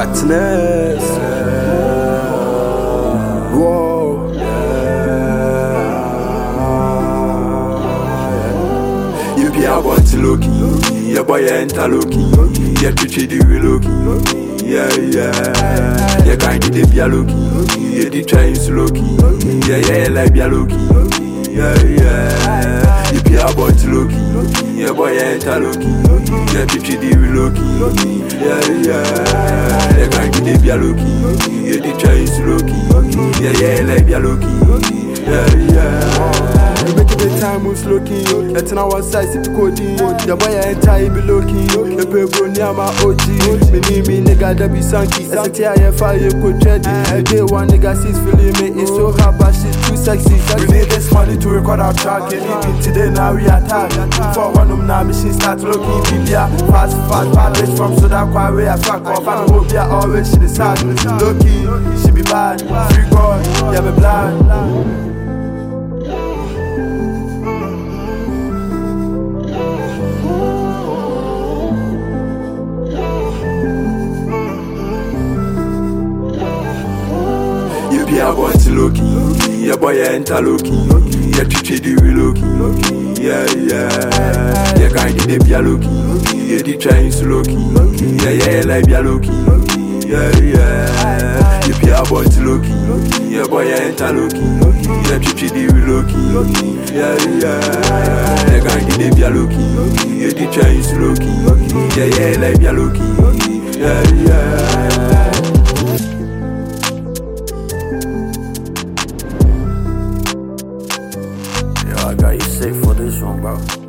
Fatness. Whoa. You be a want Loki, your boy enter Loki, you treat the real Loki. Yeah, yeah. You can't get the be a Loki, you the trying Loki. Yeah, like be a Loki. Yeah, yeah. You be a want Loki, your boy enter Loki, you treat the real Loki. Yeah, yeah. You can't get the be a Loki, you the trying Loki. Yeah, like be a Loki. Yeah, yeah. You make it time moves looking. Let's now one side sit coding. The boy enter me looking. The people near my OG. Me nigga that be sanky. As a TIFI you could tread it. Day one nigga sees feeling me. It's so hard but she's too sexy. We need this money to record our track. Anything today now we attack. For one of now machine start looking. Bibia fast bitch from so that quite way I fuck off. I hope ya always she decide. Lucky, she be bad. Free God, yeah me blind. You be a want Loki, your boy enter Loki, you treat the real Loki. Yeah, yeah. You can't get the be a Loki, you the trying Loki. Yeah, like be a Loki. Yeah, yeah. You be a want Loki, your boy enter Loki, you treat the real Loki. Yeah, yeah. You can't get the be a Loki, you the trying Loki. Yeah, like be a Loki. Yeah, yeah. I got you safe for this one, bro.